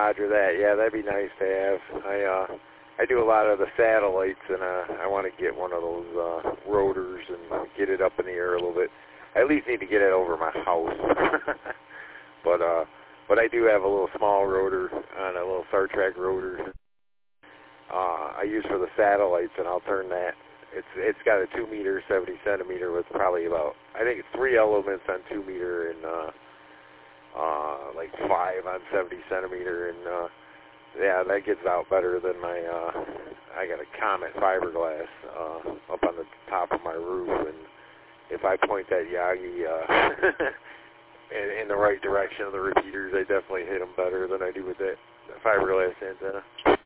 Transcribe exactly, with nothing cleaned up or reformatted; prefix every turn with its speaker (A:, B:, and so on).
A: Roger that. Yeah, that'd be nice to have. I uh, I do a lot of the satellites, and uh, I want to get one of those uh, rotors and get it up in the air a little bit. I at least need to get it over my house. but uh, but I do have a little small rotor on a little Star Trek rotor. Uh, I use for the satellites, and I'll turn that. It's it's got a two meter, seventy centimeter with probably about, I think it's three elements on two meter and uh, uh, like five on seventy centimeter, and uh, yeah, that gets out better than my. Uh, I got a Comet fiberglass uh, up on the top of my roof, and if I point that Yagi uh, in, in the right direction of the repeaters, I definitely hit them better than I do with that fiberglass antenna.